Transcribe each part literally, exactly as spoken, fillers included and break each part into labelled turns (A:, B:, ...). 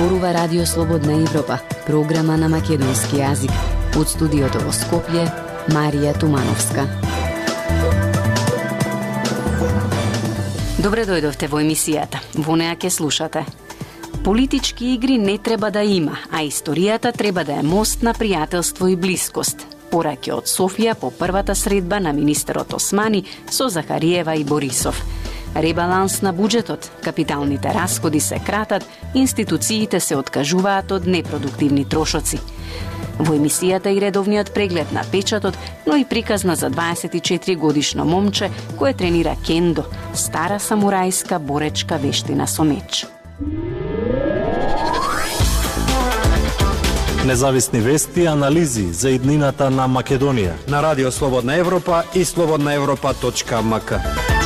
A: зборува Радио Слободна Европа, програма на македонски јазик. Од студиото во Скопје, Марија Тумановска. Добре дојдовте во емисијата. Во неа ќе слушате. Политички игри не треба да има, а историјата треба да е мост на пријателство и блискост. Пораки од Софија по првата средба на министерот Османи со Захариева и Борисов. Ребаланс на буџетот, капиталните расходи се кратат, институциите се откажуваат од непродуктивни трошоци. Во емисијата и редовниот преглед на печатот, но и приказна за дваесет и четири годишно момче кое тренира кендо, стара самурајска боречка вештина со меч.
B: Независни вести и анализи за иднината на Македонија
C: на Радио Слободна Европа и слободна европа точка ем ка.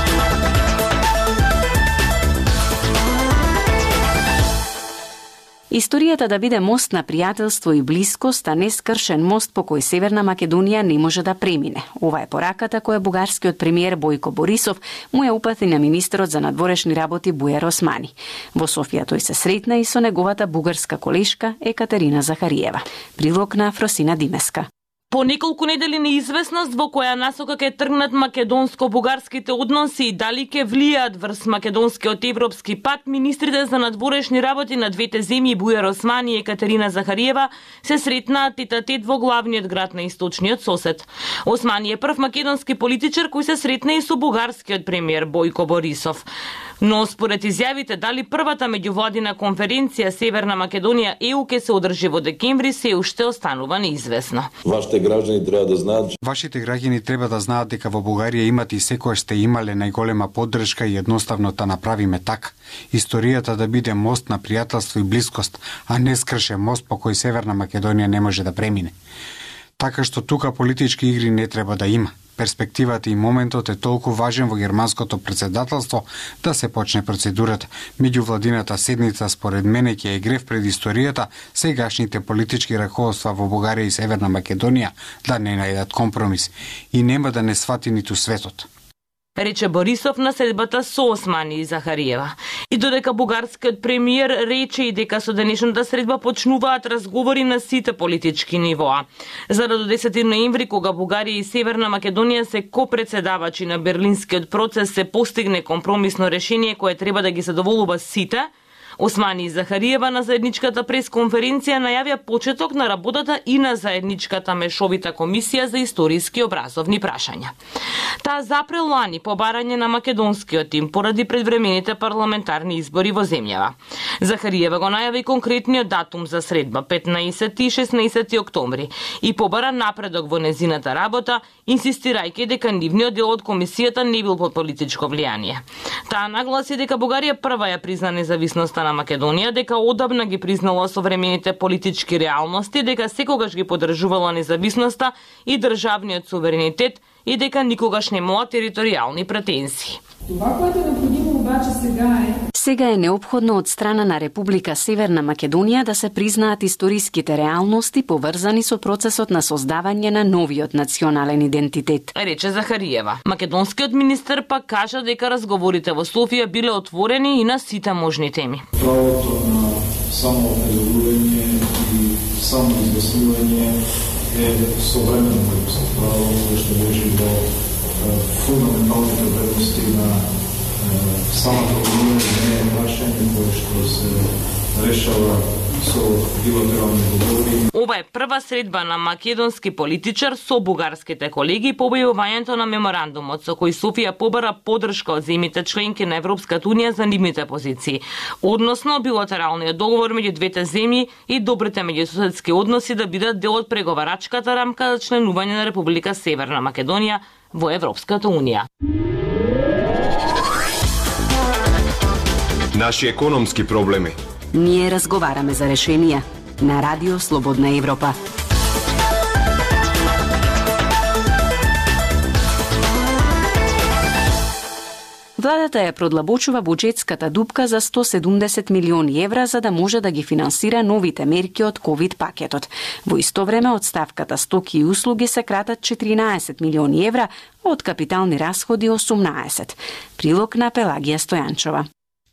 A: Историјата да биде мост на пријателство и блискост, а не скршен мост по кој Северна Македонија не може да премине. Ова е пораката која бугарскиот премиер Бојко Борисов му ја упати на министерот за надворешни работи Бујар Османи. Во Софија тој се сретна и со неговата бугарска колешка Екатерина Захариева. Прилог на Фросина Димеска.
D: По неколку недели неизвестност во која насока ќе тргнат македонско-бугарските односи и дали ќе влијаат врз македонскиот европски пат, министрите за надворешни работи на двете земји Бујар Османи и Екатерина Захариева се сретнаат тет-а-тет во главниот град на источниот сосед. Османи е прв македонски политичар кој се сретна и со бугарскиот премиер Бојко Борисов. Но според изјавите дали првата меѓувладина конференција Северна Македонија ЕУ ќе се одржи во декември се уште останува неизвестно.
E: Вашите граѓани треба да знаат.
C: Вашите граѓани треба да знаат дека во Бугарија имате и секој сте имале најголема поддршка и едноставно да направиме така. Историјата да биде мост на пријателство и блискост, а не скршен мост по кој Северна Македонија не може да премине. Така што тука политички игри не треба да има. Перспективата и моментот е толку важен во германското претседателство да се почне процедурата. Меѓувладината седница според мене ќе е грев пред историјата сегашните политички раководства во Бугарија и Северна Македонија да не најдат компромис и нема да не свати ниту светот,
D: рече Борисов на средбата со Османи и Захариева. И додека бугарскиот премиер рече и дека со денешната средба почнуваат разговори на сите политички нивоа. За до десети ноември, кога Бугарија и Северна Македонија се копредседавачи на Берлинскиот процес, се постигне компромисно решение кое треба да ги задоволува сите, Османи и Захариева на заедничката пресконференција најавија почеток на работата и на заедничката мешовита комисија за историски образовни прашања. Таа запрел лани по барање на македонскиот тим поради предвремените парламентарни избори во земјава. Захариева го најави конкретниот датум за средба петнаесети и шеснаесети октомври и побара напредок во незината работа, инсистирајќи дека нивниот дел од комисијата не бил под политичко влијание. Таа нагласи дека Бугарија прва ја призна независноста на Македонија, дека одамна ги признала современите политички реалности, дека секогаш ги поддржувала независноста и државниот суверенитет и дека никогаш немала територијални претензии.
F: Това, което е необходимо обаче сега е...
A: Сега е необходно од страна на Република Северна Македонија да се признаат историските реалности поврзани со процесот на создавање на новиот национален идентитет,
D: рече Захариева. Македонскиот министер пак кажа дека разговорите во Софија биле отворени и на сите можни теми.
E: Правото на самоопределување и самоизјаснување е современо право што лежи во фундаменталните вредности на самата унија, не е прашање кое што се решава со билатерални договори.
D: Ова е прва средба на македонски политичар со бугарските колеги по објавувањето на меморандумот со кој Софија побара поддршка од земјите членки на Европската унија за нивните позиции, односно билатералниот договор меѓу двете земји и добрите меѓусоседски односи да бидат дел од преговарачката рамка за членување на Република Северна Македонија во Европската унија.
G: Наши економски проблеми.
A: Ние разговараме за решенија на Радио Слободна Европа. Владата ја продлабочува буџетската дупка за сто седумдесет милиони евра за да може да ги финансира новите мерки од ковид пакетот. Во исто време од ставката стоки и услуги се кратат четиринаесет милиони евра, а од капитални расходи осумнаесет. Прилог на Пелагија Стојанчова.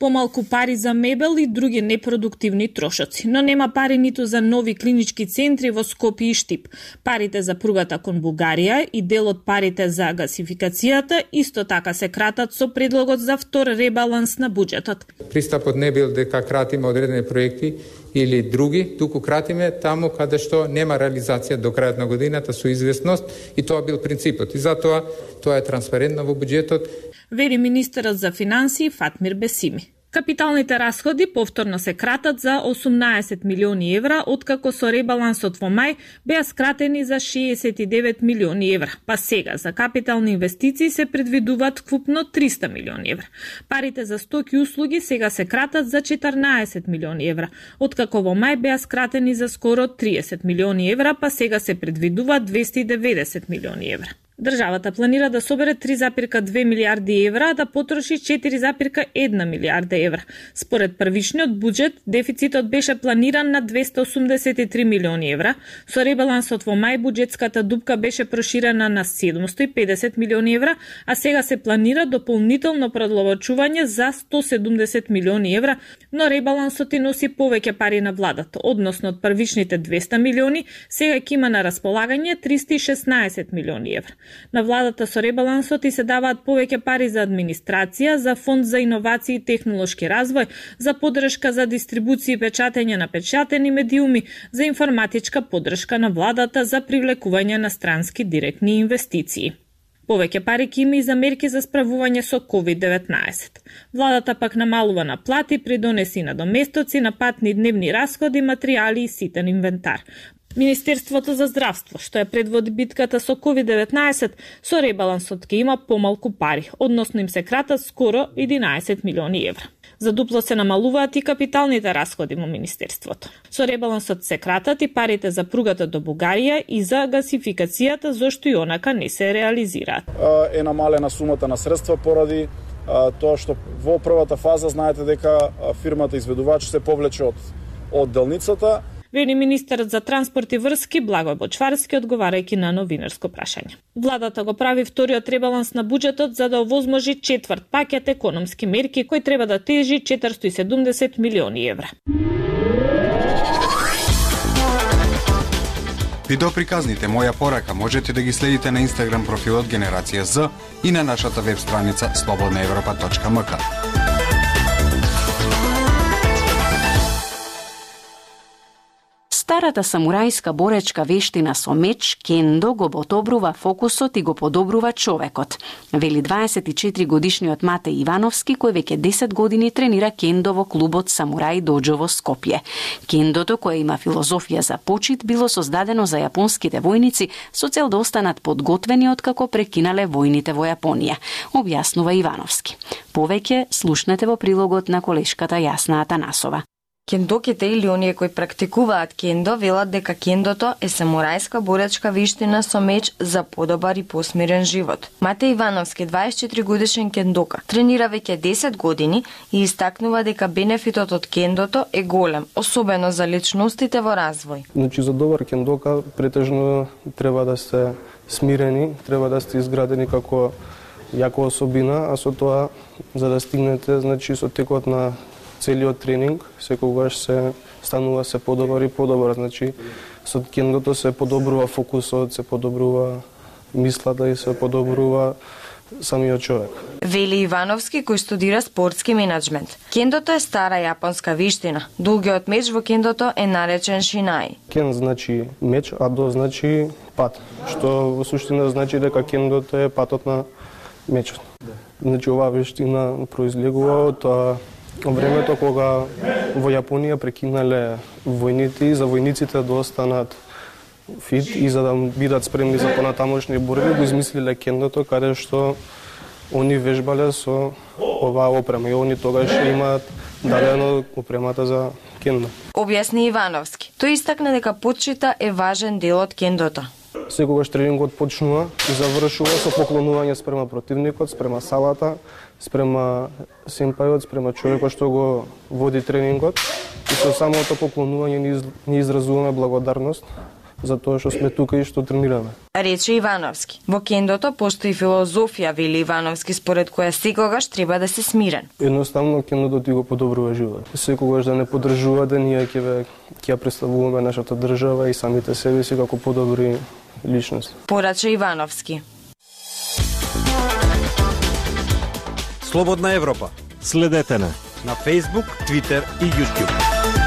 H: Помалку пари за мебел и други непродуктивни трошоци, но нема пари ниту за нови клинички центри во Скопје и Штип. Парите за пругата кон Бугарија и дел од парите за гасификацијата исто така се кратат со предлогот за втор ребаланс на буџетот.
I: Пристапот не бил дека кратиме одредени проекти или други, туку кратиме таму каде што нема реализација до крајот на годината со известност и тоа бил принципот. И затоа тоа е транспарентно во буџетот.
H: Вери министерот за финансии Фатмир Бесими. Капиталните расходи повторно се кратат за осумнаесет милиони евра, откако со ребалансот во мај беа скратени за шеесет и девет милиони евра, па сега за капитални инвестиции се предвидуваат вкупно триста милиони евра. Парите за стоки и услуги сега се кратат за четрнаесет милиони евра, откако во мај беа скратени за скоро триесет милиони евра, па сега се предвидуваат двесте и деветдесет милиони евра. Државата планира да собере три запирка две милиарди евра, а да потроши четири запирка една милиарда евра. Според првичниот буџет, дефицитот беше планиран на двесте осумдесет и три милиони евра. Со ребалансот во мај буџетската дупка беше проширена на седумсто и педесет милиони евра, а сега се планира дополнително продловочување за сто седумдесет милиони евра, но ребалансот и носи повеќе пари на владата, односно од првичните двесте милиони, сега ќе има на располагање триста и шеснаесет милиони евра. На владата со ребалансот и се даваат повеќе пари за администрација, за фонд за иновации и технолошки развој, за поддршка за дистрибуција и печатење на печатени медиуми, за информатичка поддршка на владата за привлекување на странски директни инвестиции. Повеќе пари ќе има и за мерки за справување со ковид деветнаесет. Владата пак намалува на плати, придонеси на доместоци, на патни дневни расходи, материјали и ситен инвентар. Министерството за здравство, што е предводи битката со ковид деветнаесет, со ребалансот ќе има помалку пари, односно им се кратат скоро единаесет милиони евра. За дупло се намалуваат и капиталните расходи во Министерството. Со ребалансот се кратат и парите за пругата до Бугарија и за гасификацијата, зашто и онака не се реализираат.
E: Е намалена сумата на средства поради тоа што во првата фаза знаете дека фирмата изведувач се повлече од од делницата.
H: Вели министерот за транспорт и врски Благој Бочварски, одговарајќи на новинарско прашање. Владата го прави вториот ребаланс на буџетот за да овозможи четврт пакет економски мерки кој треба да тежи четиристо и седумдесет милиони евра.
C: Видеоприказните Моја порака можете да ги следите на Инстаграм профилот Генерација З и на нашата веб страница слободна европа точка ем ка.
A: Старата самурајска боречка вештина со меч, кендо, го подобрува фокусот и го подобрува човекот. Вели дваесет и четири годишниот Мате Ивановски, кој веќе десет години тренира кендо во клубот Самурај Доџо во Скопје. Кендото, кое има филозофија за почит, било создадено за јапонските војници со цел да останат подготвени откако прекинале војните во Јапонија, објаснува Ивановски. Повеќе слушнете во прилогот на колешката Јасна Атанасова.
J: Кендоките или оние кои практикуваат кендо велат дека кендото е самурајска боречка вештина со меч за подобар и посмирен живот. Мате Ивановски, дваесет и четири годишен кендока, тренира веќе десет години и истакнува дека бенефитот од кендото е голем, особено за личностите во развој.
K: Значи за добар кендока претежно треба да сте смирени, треба да сте изградени како јака особина, а со тоа за да стигнете, значи со текот на целиот тренинг, секогаш се станува се подобар и подобар. Значи, со кендото се подобрува фокусот, се подобрува мислата и се подобрува самиот човек.
J: Вели Ивановски, кој студира спортски менеджмент. Кендото е стара јапонска вештина. Долгиот меч во кендото е наречен шинаи.
K: Кен значи меч, а до значи пат, што во суштина значи дека кендото е патот на мечот. Значи, оваа вештина произлегува од времето кога во Јапонија прекинале војните и за војниците да останат фит и за да бидат спремни за понатамошни борби, го измислиле кендото, каде што они вежбале со оваа опрема и они тогаш имаат дадено опремата за кендо.
J: Објасни Ивановски. Тој истакна дека почита е важен дел од кендото.
K: Секогаш тренингот почнува и завршува со поклонување спрема противникот, спрема салата, спрема симпајот, спрема човекот што го води тренингот. И со самото поклонување ни изразуваме благодарност за тоа што сме тука и што тренираме.
J: Рече Ивановски. Во кендото постои филозофија, вели Ивановски, според која секогаш треба да се смирен.
K: Едноставно кендото ти го подобрува живот. Секогаш да не поддржува да ние ќе ќе представуваме нашата држава и самите себе си како подобри личности.
J: Порача Ивановски.
L: Слободна Европа.
B: Следете на
L: на Facebook, Twitter и YouTube.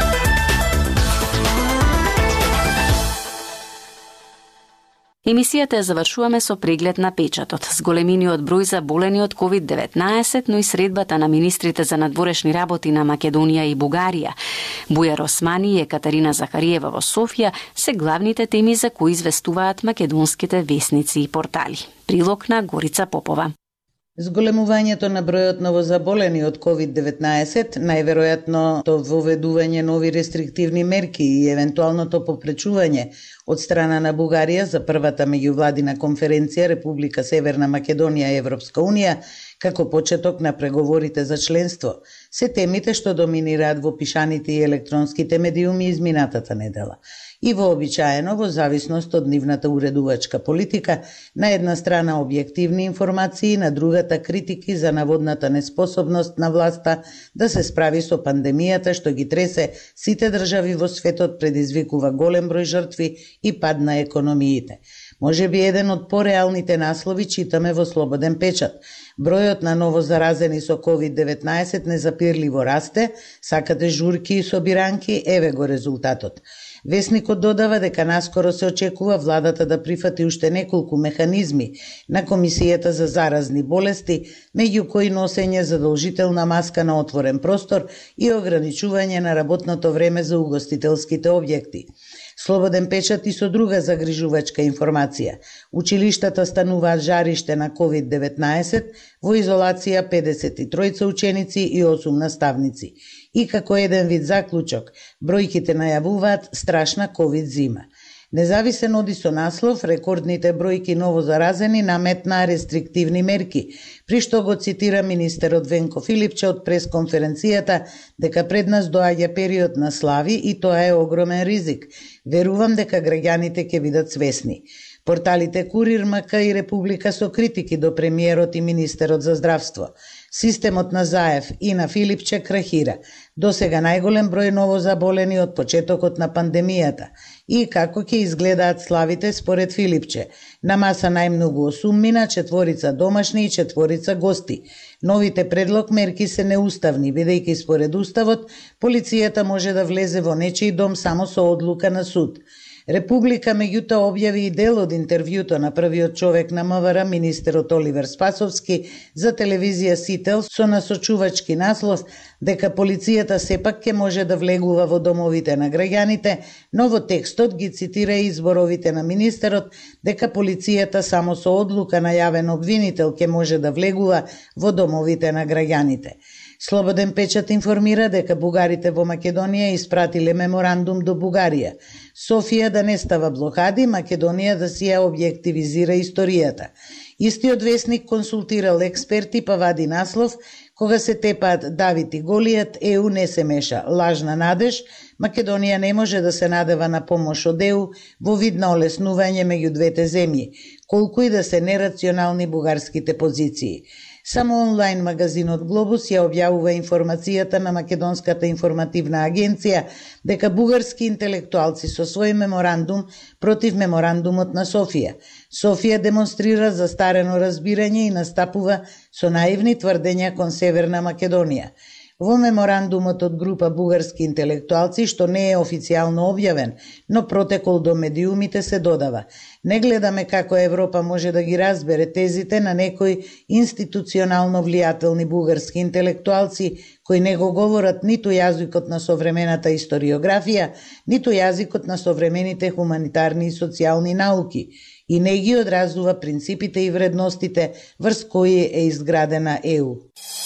A: Емисијата ја завршуваме со преглед на печатот. Зголемениот број заболени од ковид деветнаесет, но и средбата на министрите за надворешни работи на Македонија и Бугарија. Бујар Османи и Екатерина Захариева во Софија се главните теми за кои известуваат македонските весници и портали. Прилог на Горица Попова.
M: Зголемувањето на бројот новозаболени од ковид деветнаесет, најверојатното воведување нови рестриктивни мерки и евентуалното попречување од страна на Бугарија за првата меѓувладина конференција Република Северна Македонија и Европска Унија, како почеток на преговорите за членство, се темите што доминираат во пишаните и електронските медиуми изминатата недела. И вообичаено, во зависност од нивната уредувачка политика, на една страна објективни информации, на другата критики за наводната неспособност на власта да се справи со пандемијата што ги тресе сите држави во светот, предизвикува голем број жртви и пад на економиите. Може би еден од пореалните наслови читаме во Слободен печат. Бројот на новозаразени со ковид деветнаесет незапирливо расте, сакате журки и собиранки, еве го резултатот. Весникот додава дека наскоро се очекува владата да прифати уште неколку механизми на Комисијата за заразни болести, меѓу кои носење задолжителна маска на отворен простор и ограничување на работното време за угостителските објекти. Слободен печат и со друга загрижувачка информација. Училиштата стануваат жариште на ковид деветнаесет, во изолација педесет и тројца ученици и осум наставници. И како еден вид заклучок, бројките најавуваат страшна ковид зима. Независен оди со наслов, рекордните бројки новозаразени наметнаа рестриктивни мерки, при што го цитира министерот Венко Филипче од пресконференцијата дека пред нас доаѓа период на слави и тоа е огромен ризик. Верувам дека граѓаните ќе бидат свесни. Порталите Курир, МК и Република со критики до премиерот и министерот за здравство. Системот на Заев и на Филипче крахира. До сега најголем број новозаболени од почетокот на пандемијата. И како ќе изгледаат славите според Филипче? На маса најмногу осуммина, четворица домашни и четворица гости. Новите предлог мерки се неуставни, бидејќи според уставот, полицијата може да влезе во нечиј дом само со одлука на суд. Република меѓутоа објави и дел од интервјуто на првиот човек на МВР, министерот Оливер Спасовски, за телевизија Сител со насочувачки наслов дека полицијата сепак ќе може да влегува во домовите на граѓаните, но во текстот ги цитира и изборовите на министерот дека полицијата само со одлука на јавен обвинител ќе може да влегува во домовите на граѓаните. Слободен печат информира дека бугарите во Македонија испратиле меморандум до Бугарија. Софија да не става блокади, Македонија да си ја објективизира историјата. Истиот весник консултирал експерти па вади наслов: кога се тепаат Давид и Голијат, Е У не се меша. Лажна надеж, Македонија не може да се надева на помош од Е У во вид на олеснување меѓу двете земји, колку и да се нерационални бугарските позиции. Само онлайн магазинот Глобус ја објавува информацијата на Македонската информативна агенција дека бугарски интелектуалци со свој меморандум против меморандумот на Софија. Софија демонстрира застарено разбирање и настапува со наивни тврдења кон Северна Македонија. Во меморандумот од група бугарски интелектуалци, што не е официјално објавен, но протекол до медиумите, се додава: не гледаме како Европа може да ги разбере тезите на некои институционално влијателни бугарски интелектуалци кои не го говорат ниту јазикот на современата историографија, ниту јазикот на современите хуманитарни и социјални науки и не ги одразува принципите и вредностите врз кои е изградена Е У.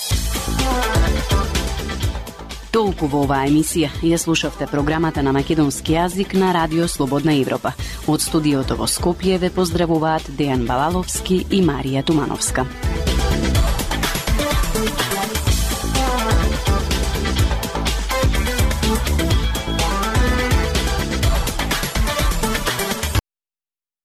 A: Толку во оваа емисија. Ја слушавте програмата на македонски јазик на Радио Слободна Европа. Од студиото во Скопје ве поздравуваат Дејан Балаловски и Марија Тумановска.